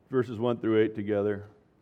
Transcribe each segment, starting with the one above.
verses 1 through 8 together.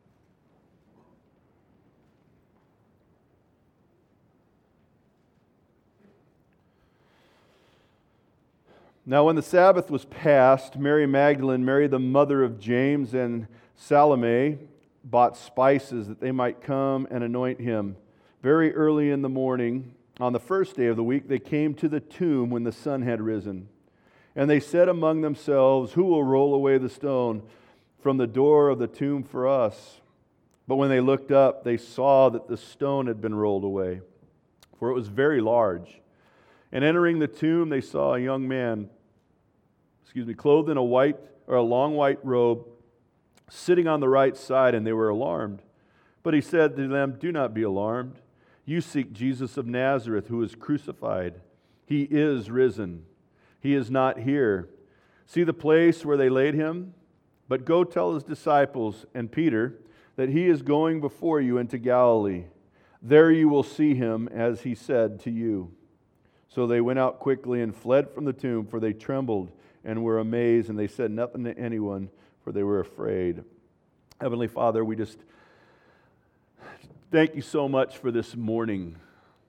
Now when the Sabbath was past, Mary Magdalene, Mary the mother of James, and Salome bought spices that they might come and anoint him. Very early in the morning, on the first day of the week, they came to the tomb when the sun had risen. And they said among themselves, "Who will roll away the stone from the door of the tomb for us?" But when they looked up, they saw that the stone had been rolled away, for it was very large. And entering the tomb, they saw a young man, clothed in a long white robe, sitting on the right side, and they were alarmed. But he said to them, "Do not be alarmed. You seek Jesus of Nazareth, who is crucified. He is risen. He is not here. See the place where they laid him? But go tell his disciples and Peter that he is going before you into Galilee. There you will see him, as he said to you." So they went out quickly and fled from the tomb, for they trembled and were amazed, and they said nothing to anyone, for they were afraid. Heavenly Father, we just thank you so much for this morning.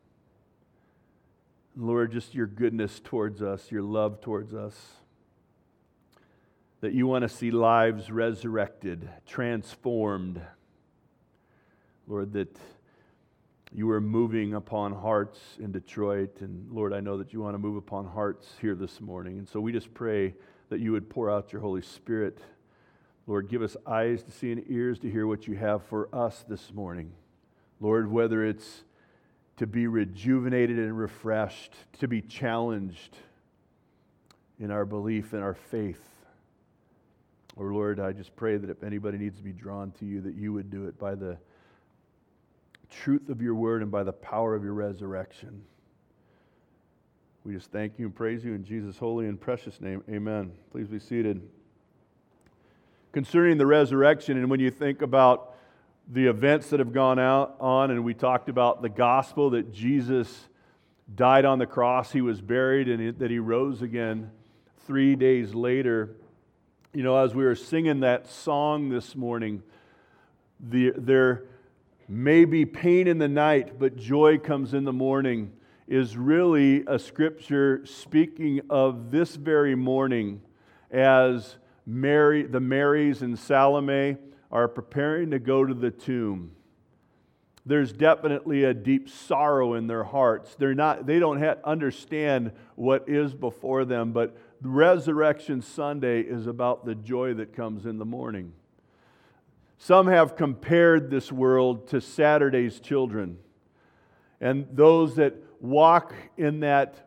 Lord, just your goodness towards us, your love towards us, that you want to see lives resurrected, transformed. Lord, that you are moving upon hearts in Detroit, and Lord, I know that you want to move upon hearts here this morning. And so we just pray that you would pour out your Holy Spirit. Lord, give us eyes to see and ears to hear what you have for us this morning. Lord, whether it's to be rejuvenated and refreshed, to be challenged in our belief and our faith. Or Lord, I just pray that if anybody needs to be drawn to you, that you would do it by the truth of your word and by the power of your resurrection. We just thank you and praise you in Jesus' holy and precious name. Amen. Please be seated. Concerning the resurrection, and when you think about the events that have gone on, and we talked about the gospel that Jesus died on the cross, he was buried, and that he rose again 3 days later. You know, as we were singing that song this morning, there may be pain in the night, but joy comes in the morning, is really a scripture speaking of this very morning as the Marys and Salome are preparing to go to the tomb. There's definitely a deep sorrow in their hearts. They don't understand what is before them, but Resurrection Sunday is about the joy that comes in the morning. Some have compared this world to Saturday's children, and those that walk in that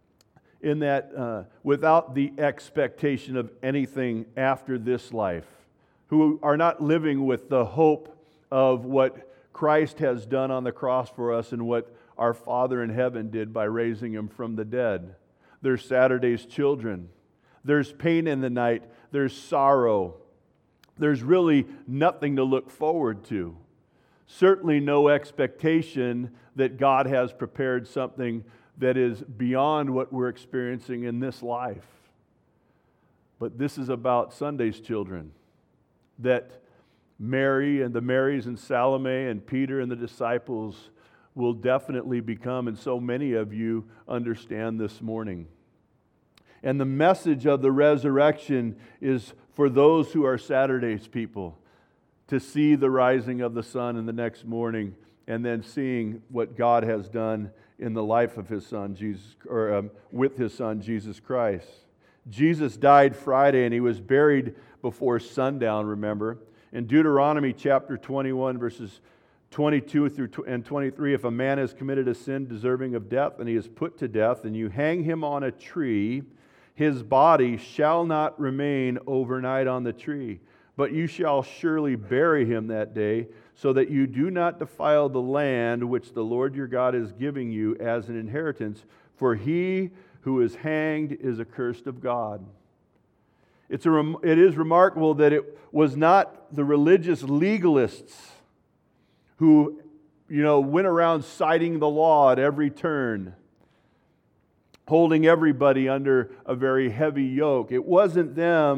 without the expectation of anything after this life, who are not living with the hope of what Christ has done on the cross for us and what our Father in heaven did by raising him from the dead. They're Saturday's children. There's pain in the night. There's sorrow. There's really nothing to look forward to. Certainly no expectation that God has prepared something that is beyond what we're experiencing in this life. But this is about Sunday's children, that Mary and the Marys and Salome and Peter and the disciples will definitely become, and so many of you understand this morning. And the message of the resurrection is for those who are Saturday's people, to see the rising of the sun in the next morning and then seeing what God has done in the life of his son Jesus, with his son Jesus Christ. Jesus died Friday and he was buried before sundown, remember. In Deuteronomy chapter 21 verses 22 through and 23, if a man has committed a sin deserving of death and he is put to death and you hang him on a tree, his body shall not remain overnight on the tree, but you shall surely bury him that day, so that you do not defile the land which the Lord your God is giving you as an inheritance, for he who is hanged is accursed of God. It is remarkable that it was not the religious legalists who, went around citing the law at every turn, holding everybody under a very heavy yoke. It wasn't them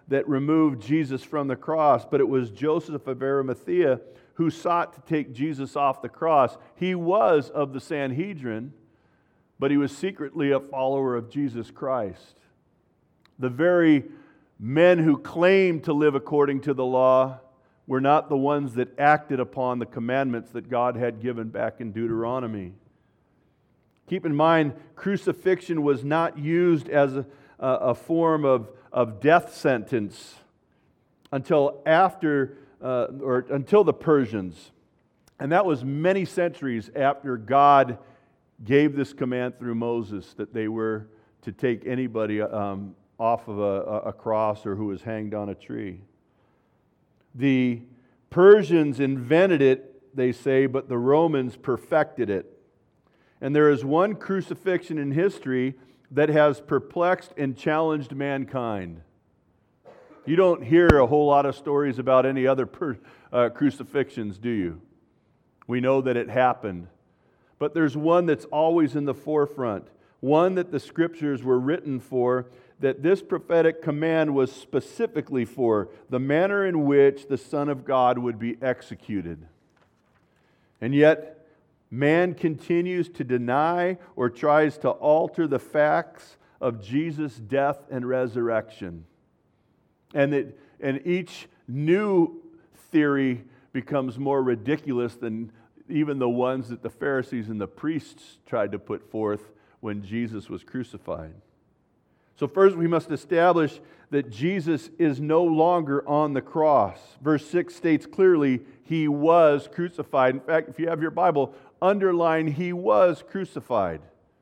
that removed Jesus from the cross, but it was Joseph of Arimathea who sought to take Jesus off the cross. He was of the Sanhedrin, but he was secretly a follower of Jesus Christ. The very men who claimed to live according to the law were not the ones that acted upon the commandments that God had given back in Deuteronomy. Keep in mind, crucifixion was not used as a form of death sentence until until the Persians. And that was many centuries after God gave this command through Moses that they were to take anybody off of a cross or who was hanged on a tree. The Persians invented it, they say, but the Romans perfected it. And there is one crucifixion in history that has perplexed and challenged mankind. You don't hear a whole lot of stories about any other crucifixions, do you? We know that it happened. But there's one that's always in the forefront, one that the Scriptures were written for, that this prophetic command was specifically for, the manner in which the Son of God would be executed. And yet, man continues to deny or tries to alter the facts of Jesus' death and resurrection. And each new theory becomes more ridiculous than even the ones that the Pharisees and the priests tried to put forth when Jesus was crucified. So first we must establish that Jesus is no longer on the cross. Verse 6 states clearly, He was crucified. In fact, if you have your Bible, underline, He was crucified.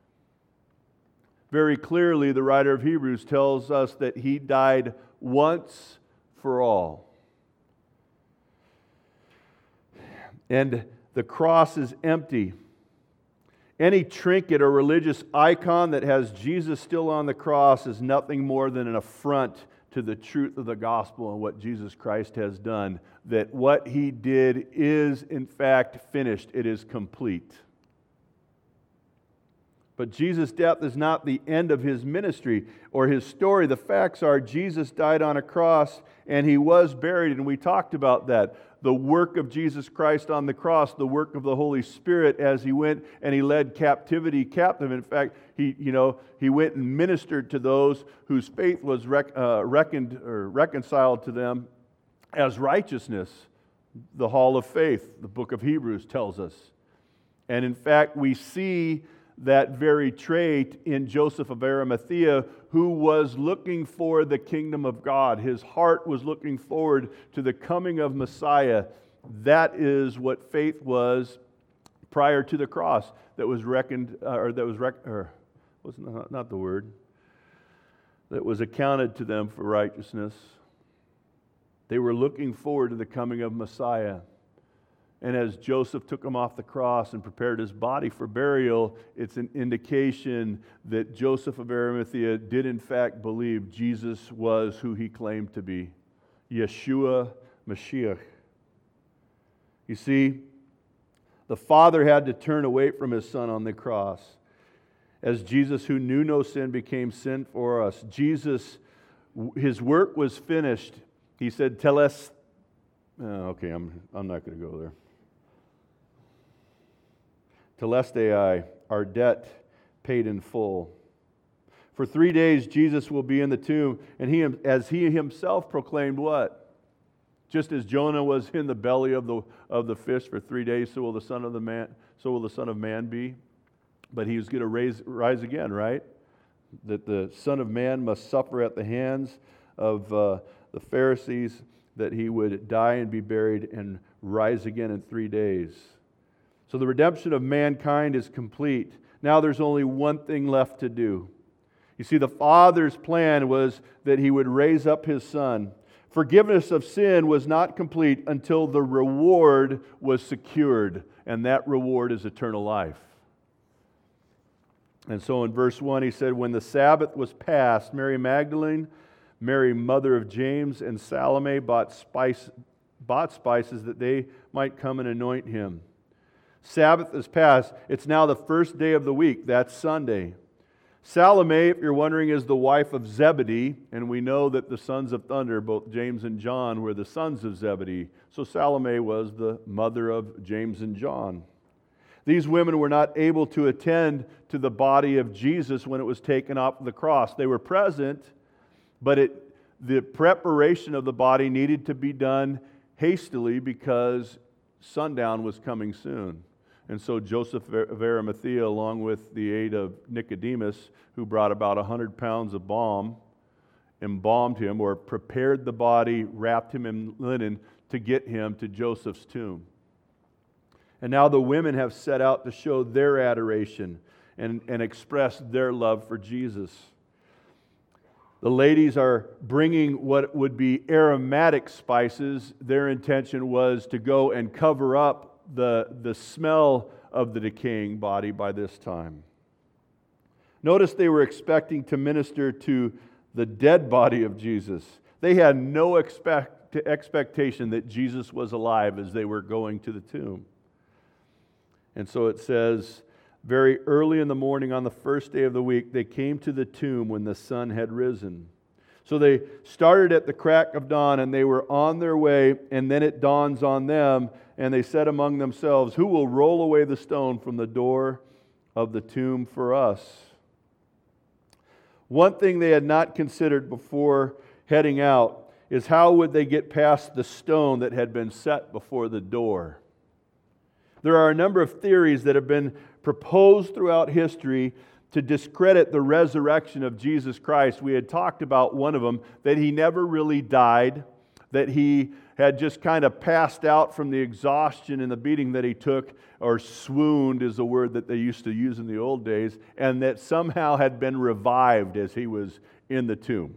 Very clearly, the writer of Hebrews tells us that He died once for all. And the cross is empty. Any trinket or religious icon that has Jesus still on the cross is nothing more than an affront to the truth of the gospel and what Jesus Christ has done. That what He did is, in fact, finished. It is complete. But Jesus' death is not the end of His ministry or His story. The facts are Jesus died on a cross and He was buried, and we talked about that. The work of Jesus Christ on the cross, the work of the Holy Spirit as He went and He led captivity captive. In fact, He went and ministered to those whose faith was reconciled to them as righteousness. The hall of faith, the book of Hebrews tells us. And in fact, we see that very trait in Joseph of Arimathea, who was looking for the kingdom of God. His heart was looking forward to the coming of Messiah. That is what faith was prior to the cross. That was that was accounted to them for righteousness. They were looking forward to the coming of Messiah. And as Joseph took Him off the cross and prepared His body for burial, it's an indication that Joseph of Arimathea did in fact believe Jesus was who he claimed to be, Yeshua Mashiach. You see, the Father had to turn away from His Son on the cross. As Jesus, who knew no sin, became sin for us. Jesus, His work was finished. He said, "Teles." Okay, I'm not going to go there. Telestai, our debt paid in full. For 3 days Jesus will be in the tomb, and as He Himself proclaimed what? Just as Jonah was in the belly of the fish for 3 days, so will the Son of Man be. But He was going to rise again, right? That the Son of Man must suffer at the hands of the Pharisees, that He would die and be buried and rise again in 3 days. So the redemption of mankind is complete. Now there's only one thing left to do. You see, the Father's plan was that He would raise up His Son. Forgiveness of sin was not complete until the reward was secured, and that reward is eternal life. And so in verse 1 he said, when the Sabbath was passed, Mary Magdalene, Mary, mother of James, and Salome bought spices that they might come and anoint Him. Sabbath is past. It's now the first day of the week. That's Sunday. Salome, if you're wondering, is the wife of Zebedee, and we know that the sons of thunder, both James and John, were the sons of Zebedee. So Salome was the mother of James and John. These women were not able to attend to the body of Jesus when it was taken off the cross. They were present, but the preparation of the body needed to be done hastily because sundown was coming soon. And so Joseph of Arimathea, along with the aid of Nicodemus, who brought about 100 pounds of balm, embalmed him or prepared the body, wrapped him in linen to get him to Joseph's tomb. And now the women have set out to show their adoration and express their love for Jesus. The ladies are bringing what would be aromatic spices. Their intention was to go and cover up the smell of the decaying body by this time. Notice they were expecting to minister to the dead body of Jesus. They had no expectation that Jesus was alive as they were going to the tomb. And so it says, very early in the morning on the first day of the week, they came to the tomb when the sun had risen. So they started at the crack of dawn, and they were on their way, and then it dawns on them, and they said among themselves, "Who will roll away the stone from the door of the tomb for us?" One thing they had not considered before heading out is how would they get past the stone that had been set before the door. There are a number of theories that have been proposed throughout history to discredit the resurrection of Jesus Christ. We had talked about one of them, that He never really died, that He had just kind of passed out from the exhaustion and the beating that He took, or swooned is a word that they used to use in the old days, and that somehow had been revived as He was in the tomb.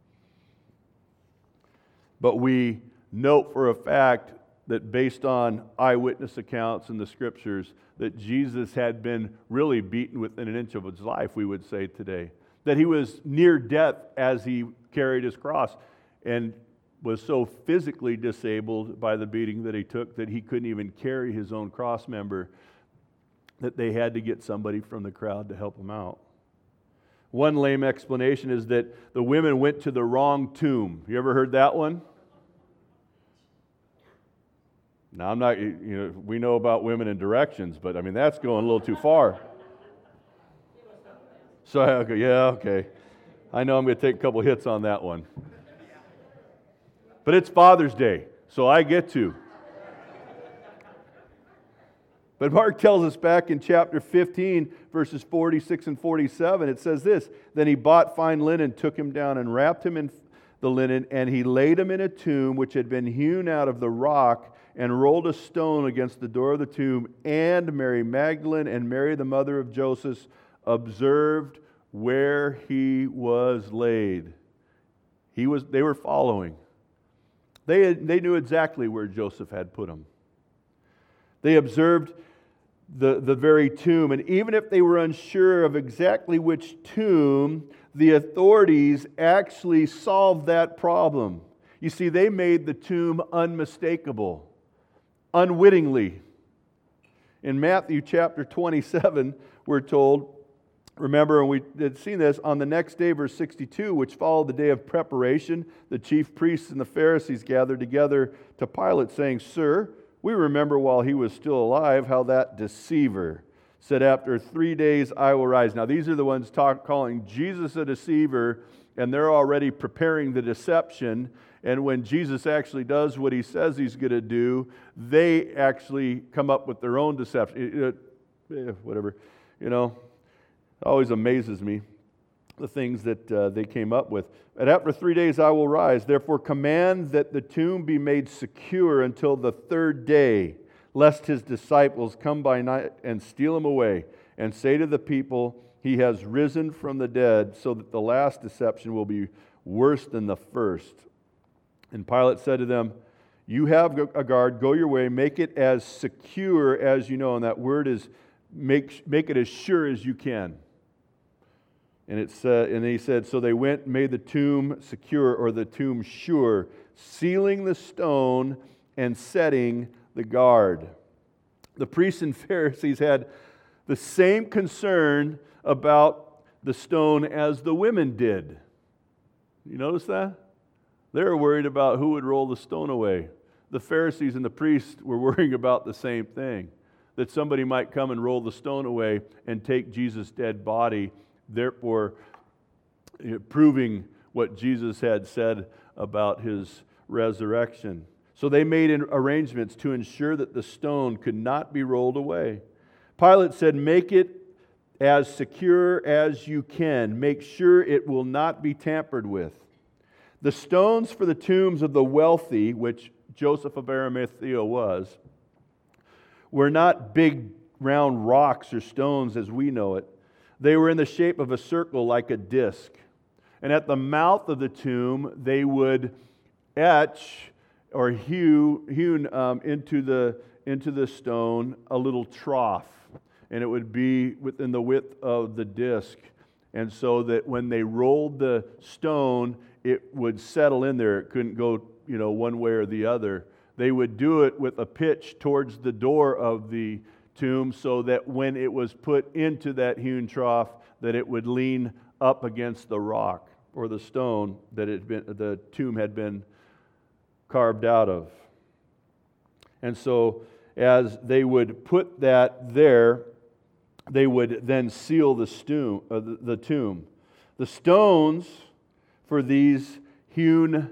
But we note for a fact that based on eyewitness accounts in the Scriptures, that Jesus had been really beaten within an inch of His life, we would say today. That He was near death as He carried His cross, and was so physically disabled by the beating that He took that He couldn't even carry His own cross member, that they had to get somebody from the crowd to help Him out. One lame explanation is that the women went to the wrong tomb. You ever heard that one? Now, I'm not, we know about women and directions, but I mean, that's going a little too far. So, okay. I know I'm going to take a couple hits on that one. But it's Father's Day, so I get to. But Mark tells us back in chapter 15, verses 46 and 47, it says this, "Then he bought fine linen, took him down and wrapped him in the linen, and he laid him in a tomb which had been hewn out of the rock, and rolled a stone against the door of the tomb. And Mary Magdalene and Mary the mother of Joseph observed where he was laid." They were following. They knew exactly where Joseph had put him. They observed the very tomb, and even if they were unsure of exactly which tomb, the authorities actually solved that problem. You see, they made the tomb unmistakable. Unwittingly. In Matthew chapter 27, we're told, remember, and we had seen this, on the next day, verse 62, which followed the day of preparation, the chief priests and the Pharisees gathered together to Pilate, saying, "Sir, we remember while he was still alive how that deceiver said, 'After 3 days I will rise.'" Now, these are the ones calling Jesus a deceiver, and they're already preparing the deception. And when Jesus actually does what He says He's going to do, they actually come up with their own deception. Whatever. It always amazes me, the things that they came up with. "And after 3 days I will rise. Therefore command that the tomb be made secure until the third day, lest His disciples come by night and steal Him away, and say to the people, 'He has risen from the dead,' so that the last deception will be worse than the first." And Pilate said to them, "You have a guard, go your way, make it as secure as you know." And that word is make it as sure as you can. And he said, so they went and made the tomb secure, or the tomb sure, sealing the stone and setting the guard. The priests and Pharisees had the same concern about the stone as the women did. You notice that? They were worried about who would roll the stone away. The Pharisees and the priests were worrying about the same thing, that somebody might come and roll the stone away and take Jesus' dead body, therefore proving what Jesus had said about his resurrection. So they made arrangements to ensure that the stone could not be rolled away. Pilate said, "Make it as secure as you can. Make sure it will not be tampered with." The stones for the tombs of the wealthy, which Joseph of Arimathea was, were not big round rocks or stones as we know it. They were in the shape of a circle like a disc. And at the mouth of the tomb, they would etch or hewn into the stone a little trough. And it would be within the width of the disc. And so that when they rolled the stone, it would settle in there. It couldn't go, one way or the other. They would do it with a pitch towards the door of the tomb so that when it was put into that hewn trough, that it would lean up against the rock or the stone that the tomb had been carved out of. And so as they would put that there, they would then seal the tomb. The stones for these hewn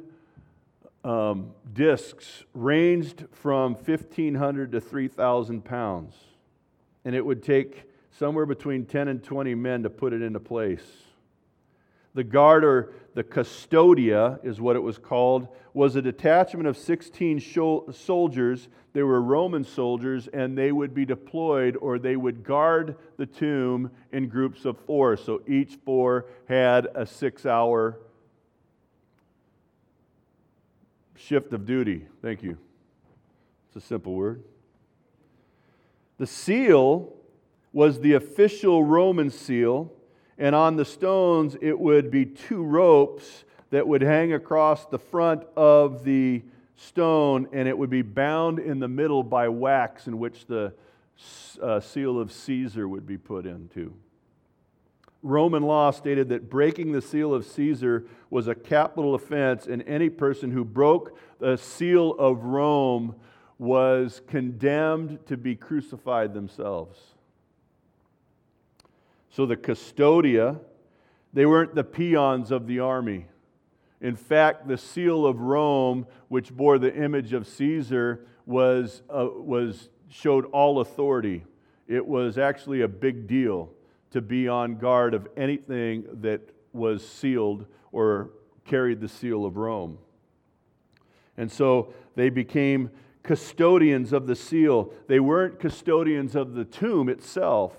discs ranged from 1,500 to 3,000 pounds. And it would take somewhere between 10 and 20 men to put it into place. The guard, or the custodia is what it was called, was a detachment of 16 soldiers. They were Roman soldiers, and they would be deployed, or they would guard the tomb in groups of 4. So each 4 had a 6-hour shift of duty. Thank you. It's a simple word. The seal was the official Roman seal, and on the stones it would be 2 ropes that would hang across the front of the stone, and it would be bound in the middle by wax in which the seal of Caesar would be put into. Roman law stated that breaking the seal of Caesar was a capital offense, and any person who broke the seal of Rome was condemned to be crucified themselves. So the custodia, they weren't the peons of the army. In fact, the seal of Rome, which bore the image of Caesar, showed all authority. It was actually a big deal to be on guard of anything that was sealed or carried the seal of Rome. And so they became custodians of the seal. They weren't custodians of the tomb itself,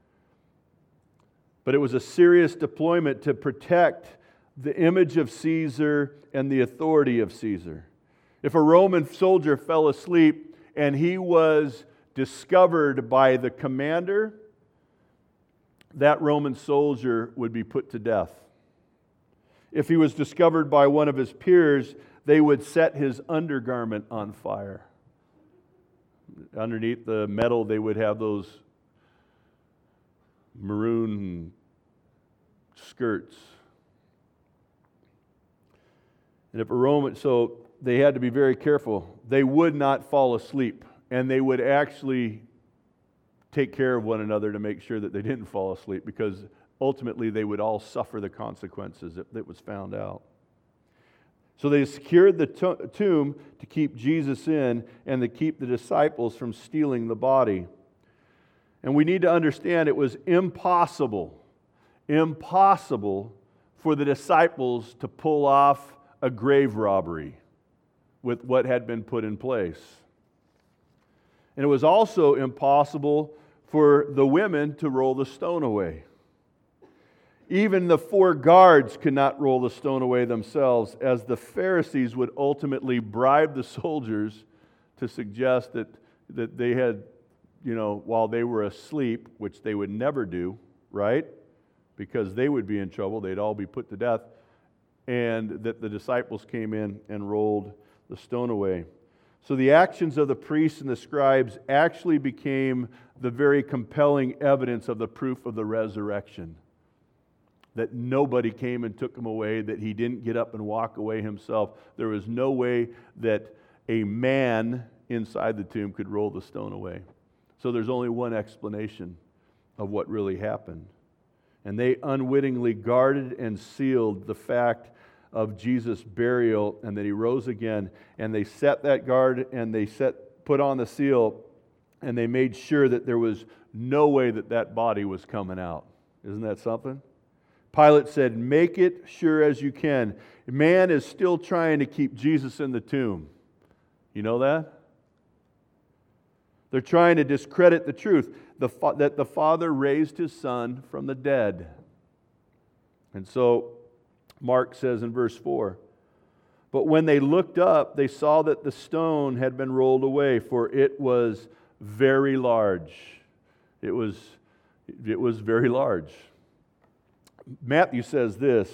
but it was a serious deployment to protect the image of Caesar and the authority of Caesar. If a Roman soldier fell asleep and he was discovered by the commander, that Roman soldier would be put to death. If he was discovered by one of his peers, they would set his undergarment on fire. Underneath the metal, they would have those maroon skirts. And if a Roman, so they had to be very careful. They would not fall asleep, and they would actually take care of one another to make sure that they didn't fall asleep, because ultimately they would all suffer the consequences if it was found out. So they secured the tomb to keep Jesus in and to keep the disciples from stealing the body. And we need to understand it was impossible for the disciples to pull off a grave robbery with what had been put in place. And it was also impossible for the women to roll the stone away. Even the 4 guards could not roll the stone away themselves, as the Pharisees would ultimately bribe the soldiers to suggest that they had, while they were asleep, which they would never do, right? Because they would be in trouble, they'd all be put to death, and that the disciples came in and rolled the stone away. So the actions of the priests and the scribes actually became the very compelling evidence of the proof of the resurrection. that nobody came and took him away, that he didn't get up and walk away himself. There was no way that a man inside the tomb could roll the stone away. So there's only one explanation of what really happened. And they unwittingly guarded and sealed the fact of Jesus' burial and that he rose again. And they set that guard and they put on the seal, and they made sure that there was no way that that body was coming out. Isn't that something? Pilate said, make it sure as you can. Man is still trying to keep Jesus in the tomb. You know that? They're trying to discredit the truth, that the Father raised his Son from the dead. And so Mark says in verse 4, but when they looked up, they saw that the stone had been rolled away, for it was very large. It was very large. Matthew says this.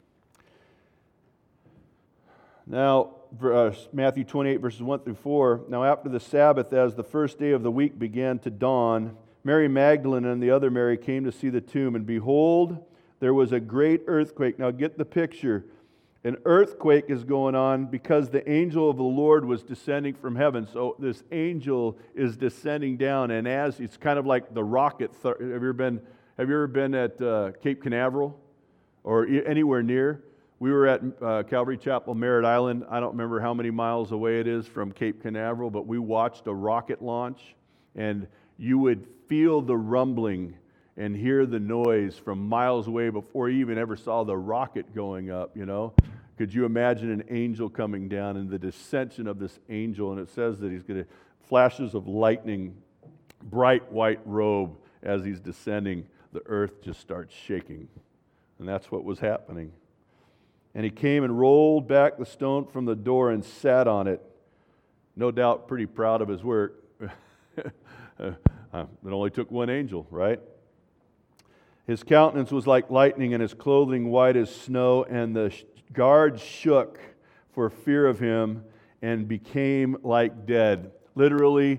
Now, Matthew 28, verses 1 through 4. Now, after the Sabbath, as the first day of the week began to dawn, Mary Magdalene and the other Mary came to see the tomb, and behold, there was a great earthquake. Now, get the picture. An earthquake is going on because the angel of the Lord was descending from heaven. So this angel is descending down, and as it's kind of like the rocket. Have you ever been at Cape Canaveral or anywhere near? We were at Calvary Chapel, Merritt Island. I don't remember how many miles away it is from Cape Canaveral, but we watched a rocket launch, and you would feel the rumbling and hear the noise from miles away before you even ever saw the rocket going up, you know. Could you imagine an angel coming down and the descension of this angel? And it says that he's going to flashes of lightning, bright white robe as he's descending. The earth just starts shaking. And that's what was happening. And he came and rolled back the stone from the door and sat on it. No doubt pretty proud of his work. It only took one angel, right? His countenance was like lightning and his clothing white as snow, and the guards shook for fear of him and became like dead. Literally,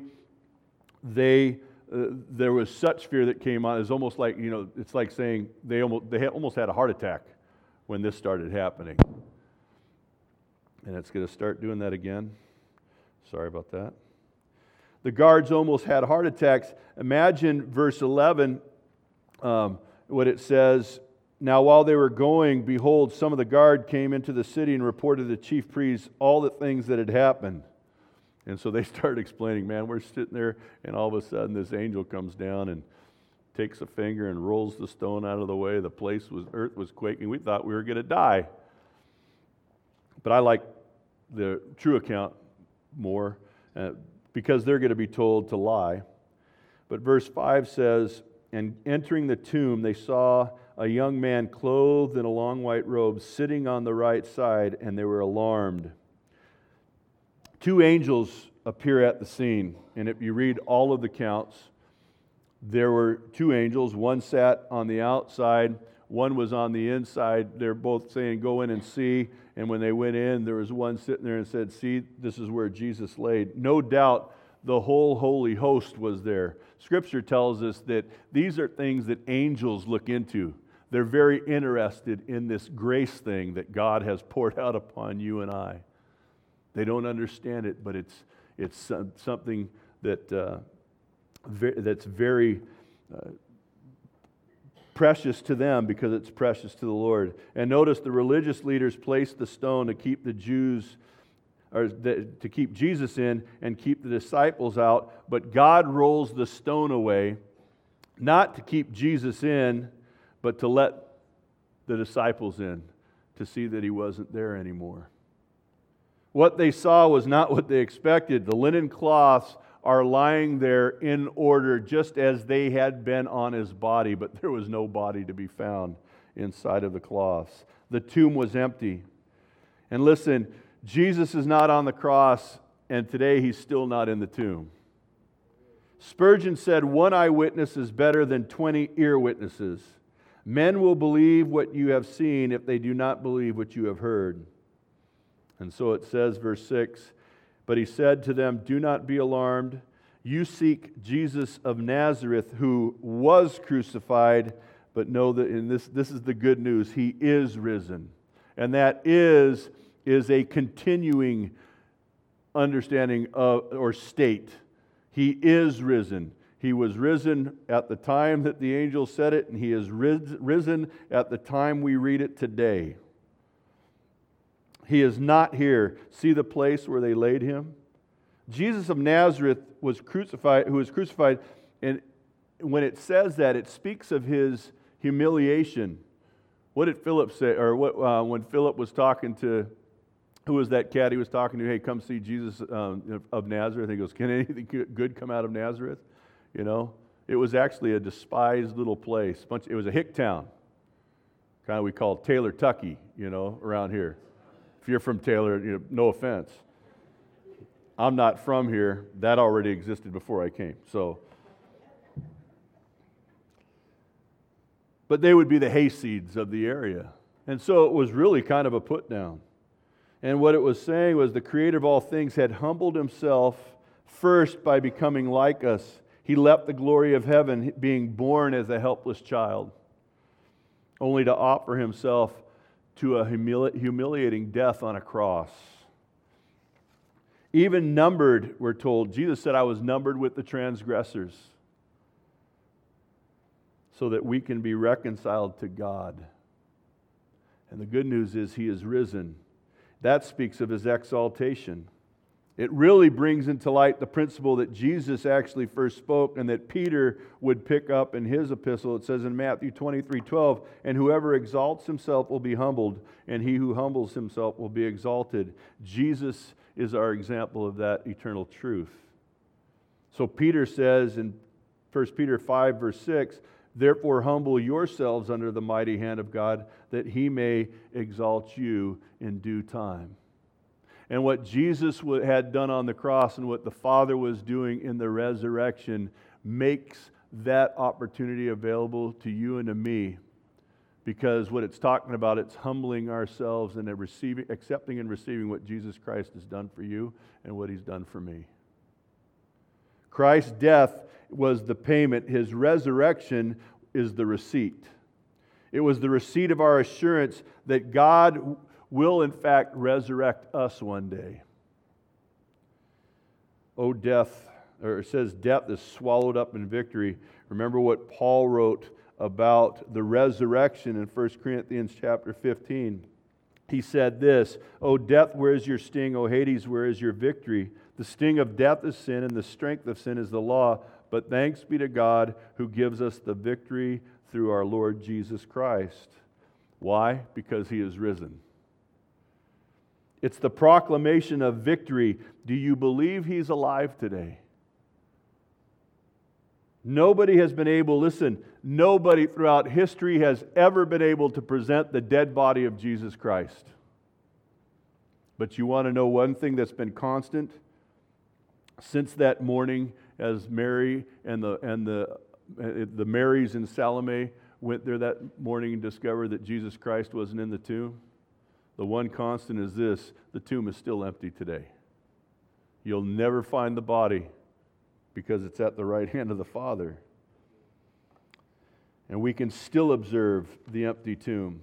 there was such fear that came on. It's almost like, you know, it's like saying they almost had a heart attack when this started happening. And it's going to start doing that again. Sorry about that. The guards almost had heart attacks. Imagine verse 11, what it says. Now while they were going, behold, some of the guard came into the city and reported to the chief priests all the things that had happened. And so they started explaining, man, we're sitting there, and all of a sudden this angel comes down and takes a finger and rolls the stone out of the way. The earth was quaking. We thought we were going to die. But I like the true account more because they're going to be told to lie. But verse 5 says, and entering the tomb, they saw a young man clothed in a long white robe sitting on the right side, and they were alarmed. Two angels appear at the scene, and if you read all of the counts, there were two angels. One sat on the outside, one was on the inside. They're both saying, go in and see. And when they went in, there was one sitting there and said, see, this is where Jesus laid. No doubt the whole holy host was there. Scripture tells us that these are things that angels look into. They're very interested in this grace thing that God has poured out upon you and I. They don't understand it, but it's something that that's very precious to them because it's precious to the Lord. And notice the religious leaders placed the stone to keep the Jews, or to keep Jesus in and keep the disciples out. But God rolls the stone away, not to keep Jesus in, but to let the disciples in, to see that he wasn't there anymore. What they saw was not what they expected. The linen cloths are lying there in order just as they had been on his body, but there was no body to be found inside of the cloths. The tomb was empty. And listen, Jesus is not on the cross, and today he's still not in the tomb. Spurgeon said, one eyewitness is better than 20 ear witnesses. Men will believe what you have seen if they do not believe what you have heard. And so it says, verse 6, but he said to them, do not be alarmed. You seek Jesus of Nazareth, who was crucified, but know that in this is the good news. He is risen. And that is a continuing understanding of, or state. He is risen. He was risen at the time that the angel said it, and He is risen at the time we read it today. He is not here. See the place where they laid Him? Jesus of Nazareth was crucified, who was crucified, and when it says that, it speaks of His humiliation. What did Philip say, or what when Philip was talking to, who was that cat he was talking to? Hey, come see Jesus of Nazareth. He goes, can anything good come out of Nazareth? You know, it was actually a despised little place. It was a hick town, kind of we call Taylor, Tucky, you know, around here. If you're from Taylor, you know, no offense. I'm not from here. That already existed before I came. So, but they would be the hayseeds of the area. And so it was really kind of a put down. And what it was saying was the Creator of all things had humbled Himself first by becoming like us. He left the glory of heaven, being born as a helpless child, only to offer Himself to a humiliating death on a cross. Even numbered, we're told, Jesus said, I was numbered with the transgressors, so that we can be reconciled to God. And the good news is He is risen. That speaks of His exaltation. It really brings into light the principle that Jesus actually first spoke and that Peter would pick up in his epistle. It says in Matthew 23:12, and whoever exalts himself will be humbled, and he who humbles himself will be exalted. Jesus is our example of that eternal truth. So Peter says in 1 Peter 5, verse 6, therefore humble yourselves under the mighty hand of God, that He may exalt you in due time. And what Jesus had done on the cross and what the Father was doing in the resurrection makes that opportunity available to you and to me. Because what it's talking about, it's humbling ourselves and accepting and receiving what Jesus Christ has done for you and what He's done for me. Christ's death was the payment. His resurrection is the receipt. It was the receipt of our assurance that God will in fact resurrect us one day. Oh, death, or it says death is swallowed up in victory. Remember what Paul wrote about the resurrection in 1 Corinthians chapter 15. He said this, O death, where is your sting? O Hades, where is your victory? The sting of death is sin, and the strength of sin is the law. But thanks be to God who gives us the victory through our Lord Jesus Christ. Why? Because He is risen. It's the proclamation of victory. Do you believe He's alive today? Nobody has been able, listen, nobody throughout history has ever been able to present the dead body of Jesus Christ. But you want to know one thing that's been constant? Since that morning, as Mary and the Marys in Salome went there that morning and discovered that Jesus Christ wasn't in the tomb, the one constant is this: the tomb is still empty today. You'll never find the body because it's at the right hand of the Father. And we can still observe the empty tomb.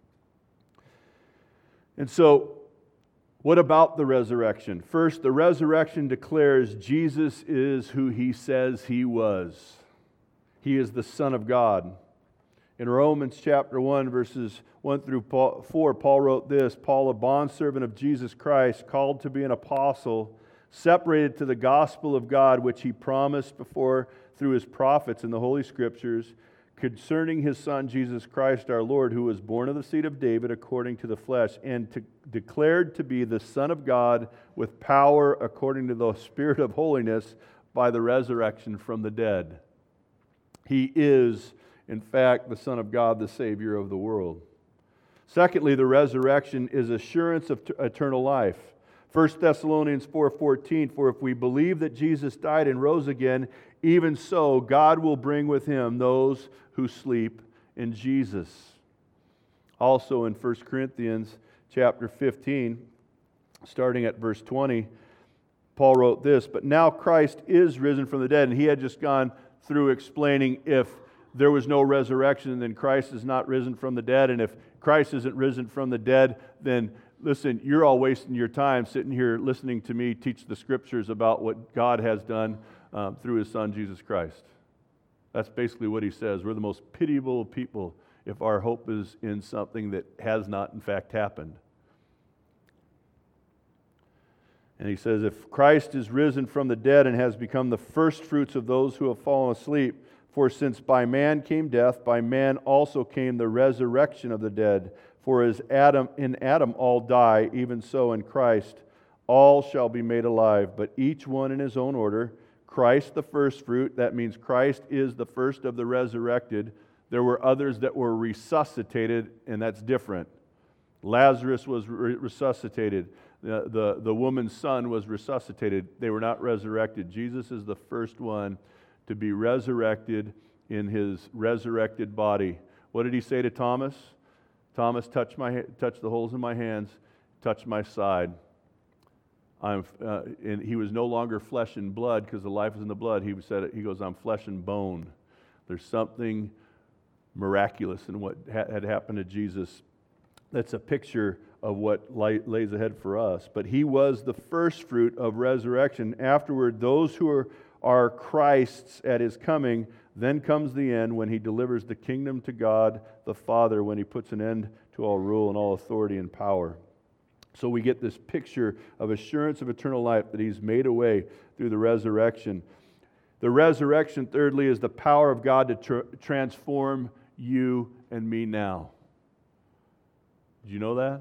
And so, what about the resurrection? First, the resurrection declares Jesus is who He says He was. He is the Son of God. In Romans chapter 1, verses 1 through 4, Paul wrote this, Paul, a bondservant of Jesus Christ, called to be an apostle, separated to the gospel of God, which He promised before through His prophets in the Holy Scriptures, concerning His Son, Jesus Christ our Lord, who was born of the seed of David according to the flesh, and declared to be the Son of God with power according to the Spirit of holiness by the resurrection from the dead. He is, in fact, the Son of God, the Savior of the world. Secondly, the resurrection is assurance of eternal life. 1 Thessalonians 4:14, for if we believe that Jesus died and rose again, even so God will bring with Him those who sleep in Jesus. Also in 1 Corinthians chapter 15, starting at verse 20, Paul wrote this, but now Christ is risen from the dead. And he had just gone through explaining if there was no resurrection, then Christ is not risen from the dead. And if Christ isn't risen from the dead, then listen, you're all wasting your time sitting here listening to me teach the Scriptures about what God has done through His Son, Jesus Christ. That's basically what he says. We're the most pitiable people if our hope is in something that has not, in fact, happened. And he says, if Christ is risen from the dead and has become the first fruits of those who have fallen asleep, for since by man came death, by man also came the resurrection of the dead. For as in Adam all die, even so in Christ all shall be made alive, but each one in his own order. Christ the first fruit, that means Christ is the first of the resurrected. There were others that were resuscitated, and that's different. Lazarus was resuscitated. The woman's son was resuscitated. They were not resurrected. Jesus is the first one to be resurrected in His resurrected body. What did He say to Thomas? Thomas, touch the holes in my hands, touch my side. And he was no longer flesh and blood because the life is in the blood. He goes, I'm flesh and bone. There's something miraculous in what had happened to Jesus. That's a picture of what lays ahead for us. But He was the first fruit of resurrection. Afterward, those who are Christ's at His coming, then comes the end when He delivers the kingdom to God the Father, when He puts an end to all rule and all authority and power. So we get this picture of assurance of eternal life that He's made a way through the resurrection. The resurrection, thirdly, is the power of God to transform you and me now. Did you know that?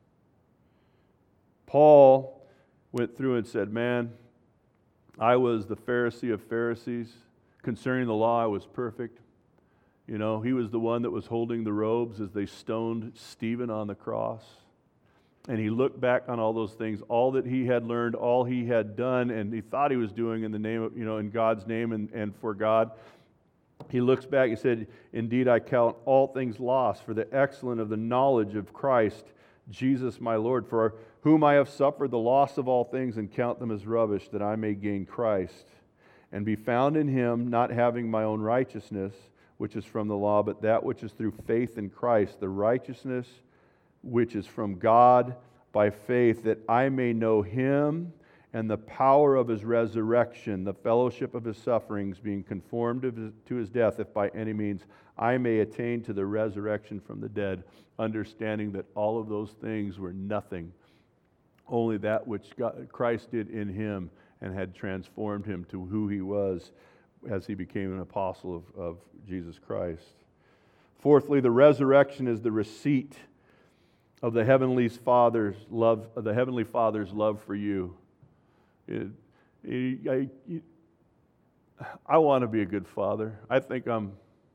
Paul went through and said, man, I was the Pharisee of Pharisees. Concerning the law, I was perfect. You know, he was the one that was holding the robes as they stoned Stephen on the cross. And he looked back on all those things, all that he had learned, all he had done, and he thought he was doing in the name of, in God's name and for God. He looks back and said, indeed, I count all things lost for the excellence of the knowledge of Christ, Jesus my Lord, for whom I have suffered the loss of all things and count them as rubbish, that I may gain Christ and be found in Him, not having my own righteousness, which is from the law, but that which is through faith in Christ, the righteousness which is from God by faith, that I may know Him and the power of His resurrection, the fellowship of His sufferings, being conformed to His death, if by any means I may attain to the resurrection from the dead, understanding that all of those things were nothing, only that which Christ did in Him and had transformed Him to who He was as He became an apostle of Jesus Christ. Fourthly, the resurrection is the receipt of the Heavenly Father's love for you. I want to be a good father. I think I'm,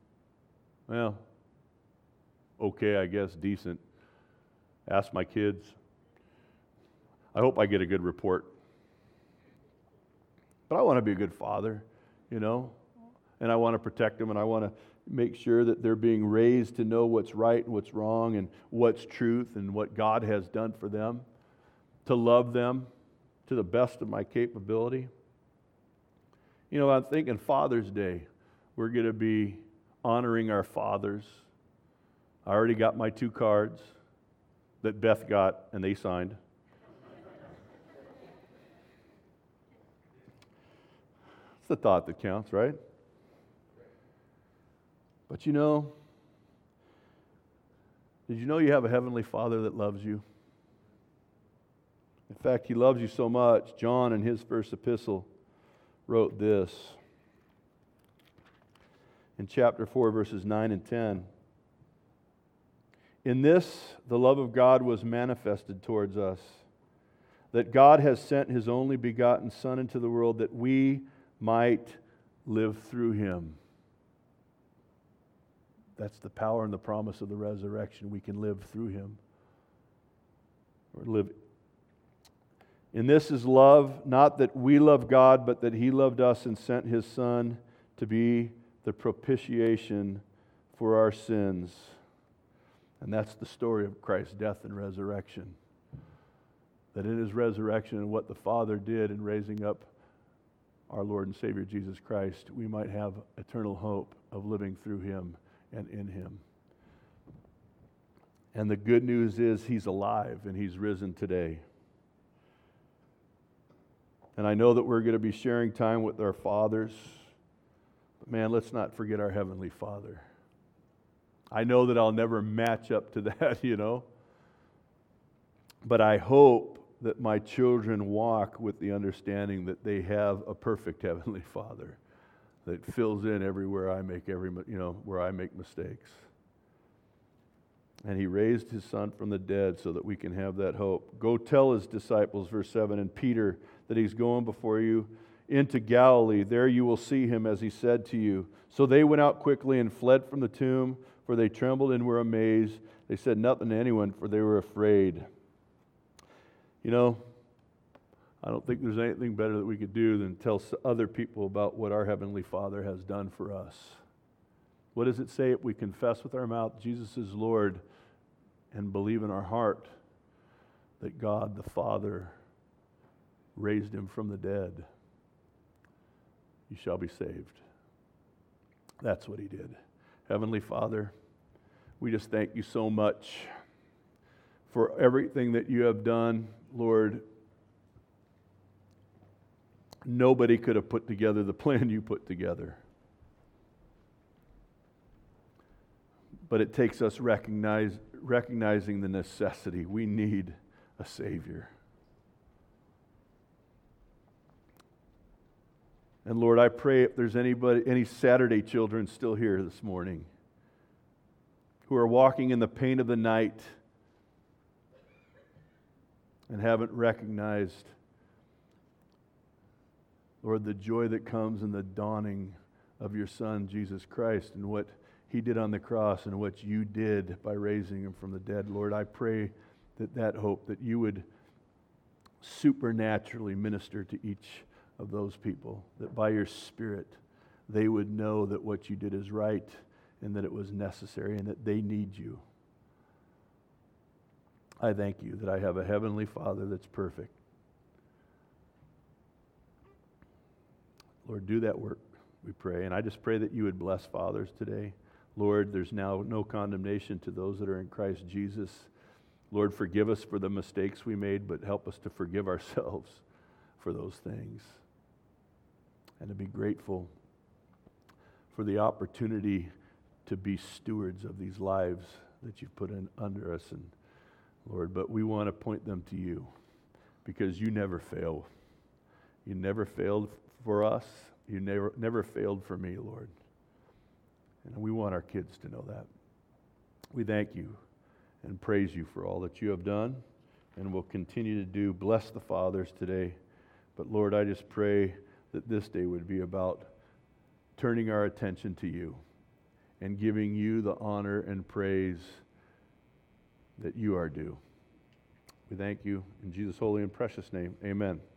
okay, I guess, decent. Ask my kids. I hope I get a good report. But I want to be a good father, and I want to protect them, and I want to make sure that they're being raised to know what's right and what's wrong and what's truth and what God has done for them, to love them to the best of my capability. I'm thinking Father's Day, we're going to be honoring our fathers. I already got my 2 cards that Beth got and they signed. It's the thought that counts, right? But did you know you have a Heavenly Father that loves you? In fact, He loves you so much, John in his first epistle wrote this in chapter 4, verses 9 and 10. In this, the love of God was manifested towards us, that God has sent His only begotten Son into the world that we might live through Him. That's the power and the promise of the resurrection. We can live through Him. Or live. In this is love, not that we love God, but that He loved us and sent His Son to be the propitiation for our sins. And that's the story of Christ's death and resurrection. That in His resurrection and what the Father did in raising up our Lord and Savior Jesus Christ, we might have eternal hope of living through Him and in Him. And the good news is He's alive and He's risen today. And I know that we're going to be sharing time with our fathers. But man, let's not forget our Heavenly Father. I know that I'll never match up to that, But I hope that my children walk with the understanding that they have a perfect Heavenly Father that fills in everywhere I make where I make mistakes. And He raised His Son from the dead so that we can have that hope. Go tell His disciples, verse 7, and Peter, that He's going before you into Galilee. There you will see Him as He said to you. So they went out quickly and fled from the tomb, for they trembled and were amazed. They said nothing to anyone, for they were afraid. I don't think there's anything better that we could do than tell other people about what our Heavenly Father has done for us. What does it say? If we confess with our mouth Jesus is Lord and believe in our heart that God the Father raised Him from the dead, you shall be saved. That's what He did. Heavenly Father, we just thank You so much for everything that You have done, Lord. Nobody could have put together the plan You put together. But it takes us recognizing the necessity. We need a Savior. And Lord, I pray if there's any Saturday children still here this morning who are walking in the pain of the night and haven't recognized, Lord, the joy that comes in the dawning of Your Son, Jesus Christ, and what He did on the cross and what You did by raising Him from the dead. Lord, I pray that hope, that You would supernaturally minister to each of those people, that by Your Spirit they would know that what You did is right and that it was necessary and that they need You. I thank You that I have a Heavenly Father that's perfect. Lord, do that work, we pray. And I just pray that You would bless fathers today. Lord, there's now no condemnation to those that are in Christ Jesus. Lord, forgive us for the mistakes we made, but help us to forgive ourselves for those things. And to be grateful for the opportunity to be stewards of these lives that You've put in under us. And Lord, but we want to point them to You because You never fail. You never failed for us. You never failed for me, Lord. And we want our kids to know that. We thank You and praise You for all that You have done and will continue to do. Bless the fathers today. But Lord, I just pray that this day would be about turning our attention to You and giving You the honor and praise that You are due. We thank You in Jesus' holy and precious name. Amen.